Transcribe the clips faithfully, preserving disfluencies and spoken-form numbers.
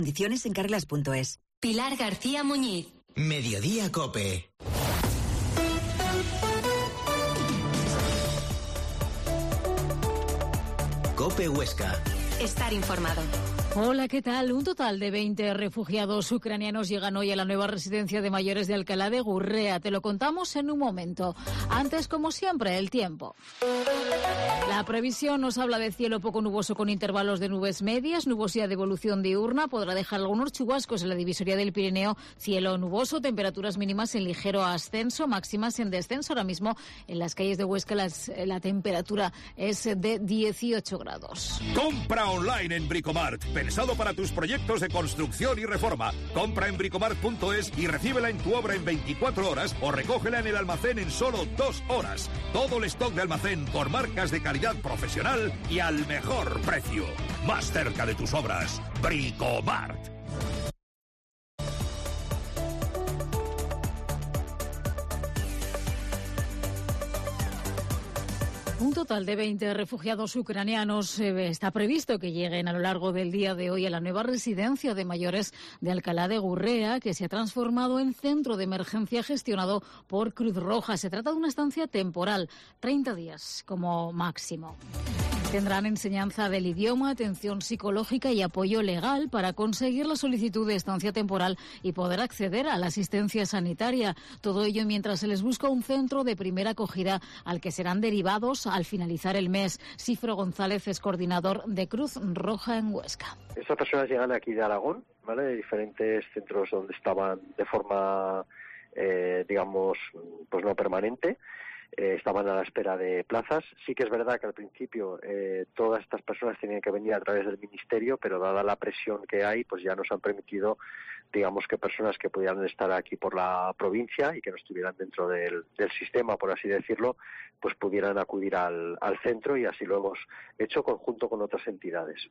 Condiciones en carglass punto es. Pilar García Muñiz. Mediodía Cope. Cope Huesca. Estar informado. Hola, ¿qué tal? Un total de veinte refugiados ucranianos llegan hoy a la nueva residencia de mayores de Alcalá de Gurrea. Te lo contamos en un momento. Antes, como siempre, el tiempo. La previsión nos habla de cielo poco nuboso con intervalos de nubes medias, nubosidad de evolución diurna, podrá dejar algunos chubascos en la divisoria del Pirineo, cielo nuboso, temperaturas mínimas en ligero ascenso, máximas en descenso. Ahora mismo en las calles de Huesca las, la temperatura es de dieciocho grados. Compra online en Bricomart. Pensado para tus proyectos de construcción y reforma. Compra en bricomart punto es y recíbela en tu obra en veinticuatro horas o recógela en el almacén en solo dos horas. Todo el stock de almacén por marcas de calidad profesional y al mejor precio. Más cerca de tus obras. Bricomart. Un total de veinte refugiados ucranianos eh, está previsto que lleguen a lo largo del día de hoy a la nueva residencia de mayores de Alcalá de Gurrea, que se ha transformado en centro de emergencia gestionado por Cruz Roja. Se trata de una estancia temporal, treinta días como máximo. Tendrán enseñanza del idioma, atención psicológica y apoyo legal para conseguir la solicitud de estancia temporal y poder acceder a la asistencia sanitaria. Todo ello mientras se les busca un centro de primera acogida al que serán derivados al finalizar el mes. Cifro González es coordinador de Cruz Roja en Huesca. Estas personas llegan aquí de Aragón, ¿vale? De diferentes centros donde estaban de forma, eh, digamos, pues no permanente. Eh, estaban a la espera de plazas. Sí que es verdad que al principio eh, todas estas personas tenían que venir a través del ministerio, pero dada la presión que hay, pues ya nos han permitido, digamos, que personas que pudieran estar aquí por la provincia y que no estuvieran dentro del, del sistema, por así decirlo, pues pudieran acudir al, al centro, y así lo hemos hecho conjunto con otras entidades.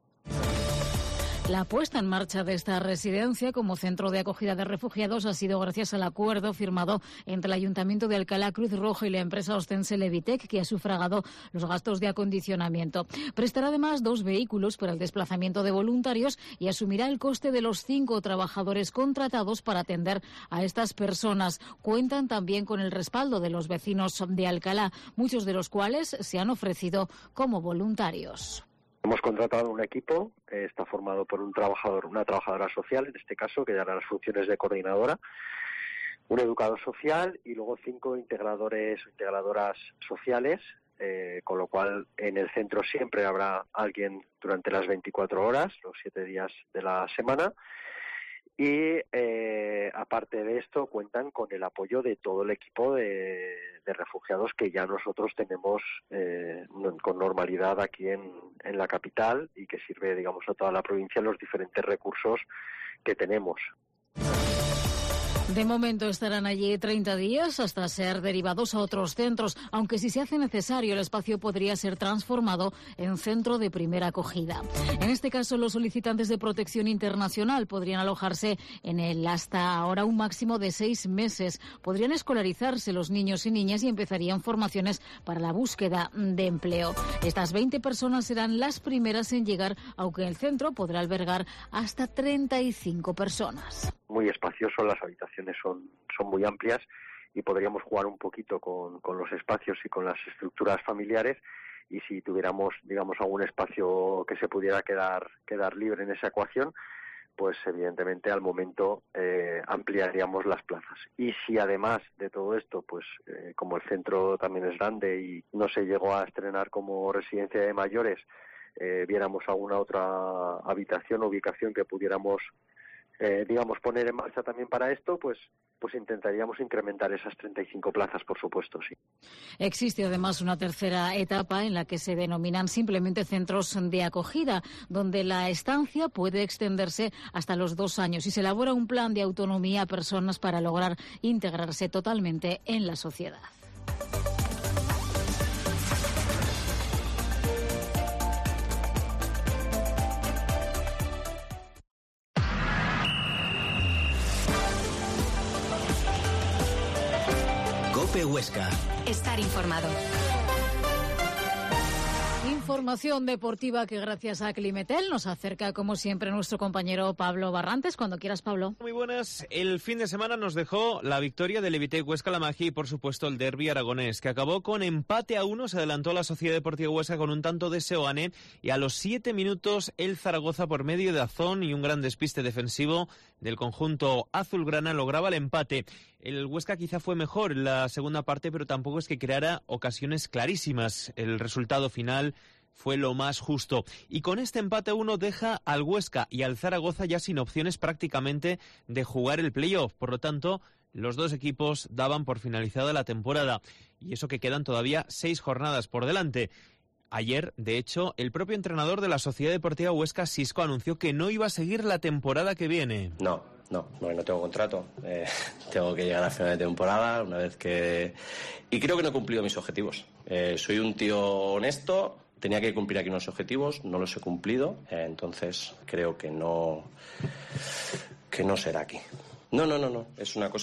La puesta en marcha de esta residencia como centro de acogida de refugiados ha sido gracias al acuerdo firmado entre el Ayuntamiento de Alcalá, Cruz Roja y la empresa ostense Levitec, que ha sufragado los gastos de acondicionamiento. Prestará además dos vehículos para el desplazamiento de voluntarios y asumirá el coste de los cinco trabajadores contratados para atender a estas personas. Cuentan también con el respaldo de los vecinos de Alcalá, muchos de los cuales se han ofrecido como voluntarios. Hemos contratado un equipo, eh, está formado por un trabajador, una trabajadora social, en este caso, que hará las funciones de coordinadora, un educador social y luego cinco integradores o integradoras sociales, eh, con lo cual en el centro siempre habrá alguien durante las veinticuatro horas, los siete días de la semana. Y eh, aparte de esto cuentan con el apoyo de todo el equipo de, de refugiados que ya nosotros tenemos eh, con normalidad aquí en, en la capital, y que sirve, digamos, a toda la provincia los diferentes recursos que tenemos. De momento estarán allí treinta días hasta ser derivados a otros centros, aunque si se hace necesario el espacio podría ser transformado en centro de primera acogida. En este caso, los solicitantes de protección internacional podrían alojarse en el hasta ahora un máximo de seis meses. Podrían escolarizarse los niños y niñas y empezarían formaciones para la búsqueda de empleo. Estas veinte personas serán las primeras en llegar, aunque el centro podrá albergar hasta treinta y cinco personas. Muy espacioso, las habitaciones son, son muy amplias y podríamos jugar un poquito con, con los espacios y con las estructuras familiares, y si tuviéramos, digamos, algún espacio que se pudiera quedar, quedar libre en esa ecuación, pues evidentemente al momento eh, ampliaríamos las plazas. Y si además de todo esto, pues eh, como el centro también es grande y no se llegó a estrenar como residencia de mayores, eh, viéramos alguna otra habitación o ubicación que pudiéramos Eh, digamos, poner en marcha también para esto, pues pues intentaríamos incrementar esas treinta y cinco plazas, por supuesto, sí. Existe además una tercera etapa en la que se denominan simplemente centros de acogida, donde la estancia puede extenderse hasta los dos años y se elabora un plan de autonomía a personas para lograr integrarse totalmente en la sociedad. Cope Huesca. Estar informado. información deportiva que gracias a Climetel nos acerca como siempre nuestro compañero Pablo Barrantes. Cuando quieras, Pablo. Muy buenas. El fin de semana nos dejó la victoria del Levitec Huesca La Magia y por supuesto el derbi aragonés, que acabó con empate a uno. Se adelantó la Sociedad Deportiva Huesca con un tanto de Seoane y a los siete minutos el Zaragoza, por medio de Azón y un gran despiste defensivo del conjunto azulgrana, lograba el empate. El Huesca quizá fue mejor en la segunda parte, pero tampoco es que creara ocasiones clarísimas. El resultado final fue lo más justo. Y con este empate a uno deja al Huesca y al Zaragoza ya sin opciones prácticamente de jugar el playoff. Por lo tanto, los dos equipos daban por finalizada la temporada. Y eso que quedan todavía seis jornadas por delante. Ayer, de hecho, el propio entrenador de la Sociedad Deportiva Huesca, Sisco, anunció que no iba a seguir la temporada que viene. No, no, porque no tengo contrato. Eh, tengo que llegar a final de temporada, una vez que... Y creo que no he cumplido mis objetivos. Eh, soy un tío honesto, tenía que cumplir aquí unos objetivos, no los he cumplido, eh, entonces creo que no, que no será aquí. No, no, no, no, es una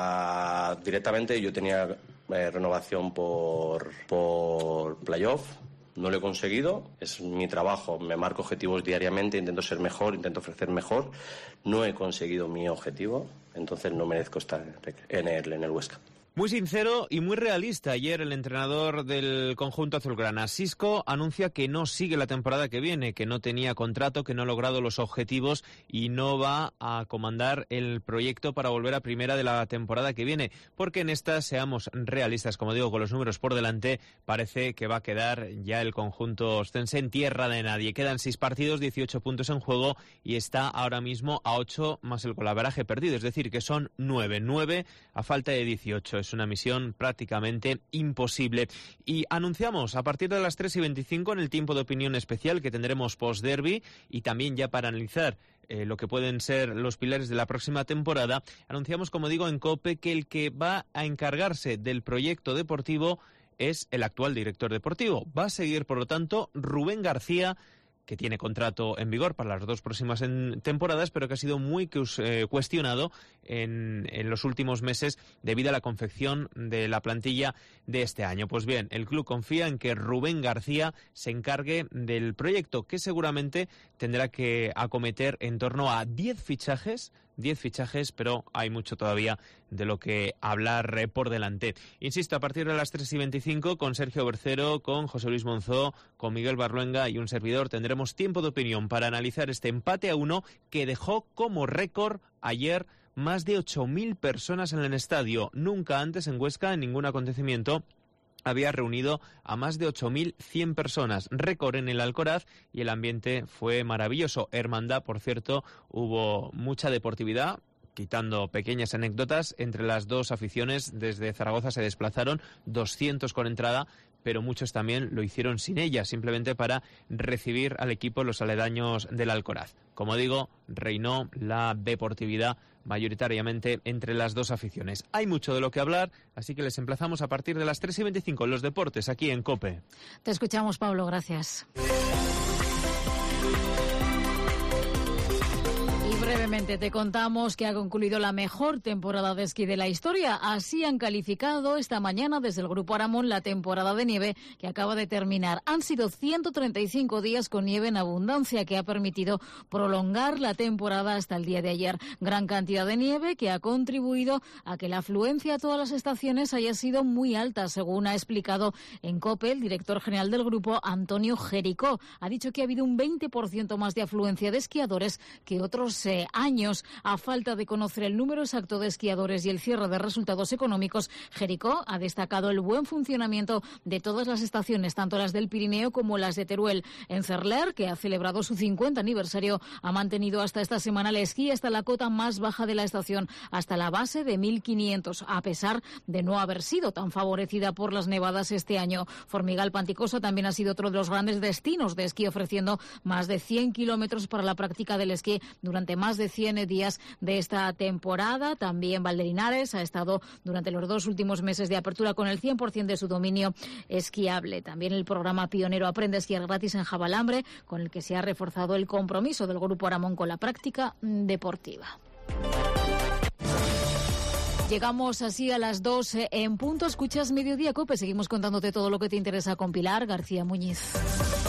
cosa directamente, yo tenía eh, renovación por, por playoff. No lo he conseguido, es mi trabajo, me marco objetivos diariamente, intento ser mejor, intento ofrecer mejor. No he conseguido mi objetivo, entonces no merezco estar en el, en el Huesca. Muy sincero y muy realista. Ayer el entrenador del conjunto azulgrana, Sisco, anuncia que no sigue la temporada que viene, que no tenía contrato, que no ha logrado los objetivos y no va a comandar el proyecto para volver a primera de la temporada que viene. Porque en esta, seamos realistas, como digo, con los números por delante, parece que va a quedar ya el conjunto ostense en tierra de nadie. Quedan seis partidos, dieciocho puntos en juego y está ahora mismo a ocho más el golaveraje perdido. Es decir, que son nueve, nueve a falta de dieciocho. Es una misión prácticamente imposible. Y anunciamos a partir de las tres y veinticinco en el tiempo de opinión especial que tendremos post-derby y también ya para analizar eh, lo que pueden ser los pilares de la próxima temporada, anunciamos, como digo, en COPE que el que va a encargarse del proyecto deportivo es el actual director deportivo. Va a seguir, por lo tanto, Rubén García, que tiene contrato en vigor para las dos próximas en temporadas, pero que ha sido muy eh, cuestionado en, en los últimos meses debido a la confección de la plantilla de este año. Pues bien, el club confía en que Rubén García se encargue del proyecto, que seguramente tendrá que acometer en torno a diez fichajes, diez fichajes, pero hay mucho todavía de lo que hablar eh, por delante. Insisto, a partir de las tres y veinticinco, con Sergio Bercero, con José Luis Monzó, con Miguel Barluenga y un servidor, tendremos tiempo de opinión para analizar este empate a uno que dejó como récord ayer más de ocho mil personas en el estadio. Nunca antes en Huesca, en ningún acontecimiento, había reunido a más de ocho mil cien personas, récord en el Alcoraz, y el ambiente fue maravilloso. Hermandad, por cierto, hubo mucha deportividad, quitando pequeñas anécdotas, entre las dos aficiones. Desde Zaragoza se desplazaron doscientos con entrada, pero muchos también lo hicieron sin ella, simplemente para recibir al equipo en los aledaños del Alcoraz. Como digo, reinó la deportividad mayoritariamente entre las dos aficiones. Hay mucho de lo que hablar, así que les emplazamos a partir de las tres y veinticinco en los deportes, aquí en COPE. Te escuchamos, Pablo, gracias. Brevemente te contamos que ha concluido la mejor temporada de esquí de la historia. Así han calificado esta mañana desde el Grupo Aramón la temporada de nieve que acaba de terminar. Han sido ciento treinta y cinco días con nieve en abundancia que ha permitido prolongar la temporada hasta el día de ayer. Gran cantidad de nieve que ha contribuido a que la afluencia a todas las estaciones haya sido muy alta, según ha explicado en COPE el director general del grupo, Antonio Jericó. Ha dicho que ha habido un veinte por ciento más de afluencia de esquiadores que otros eh, años. A falta de conocer el número exacto de esquiadores y el cierre de resultados económicos, Jericó ha destacado el buen funcionamiento de todas las estaciones, tanto las del Pirineo como las de Teruel. En Cerler, que ha celebrado su cincuenta aniversario, ha mantenido hasta esta semana el esquí hasta la cota más baja de la estación, hasta la base de mil quinientos, a pesar de no haber sido tan favorecida por las nevadas este año. Formigal Panticosa también ha sido otro de los grandes destinos de esquí, ofreciendo más de cien kilómetros para la práctica del esquí durante más de cien días de esta temporada. También Valderinares ha estado durante los dos últimos meses de apertura con el cien por ciento de su dominio esquiable. También el programa pionero Aprende a esquiar gratis en Jabalambre, con el que se ha reforzado el compromiso del Grupo Aramón con la práctica deportiva. Llegamos así a las doce en punto. Escuchas Mediodía COPE. Seguimos contándote todo lo que te interesa con Pilar García Muñiz.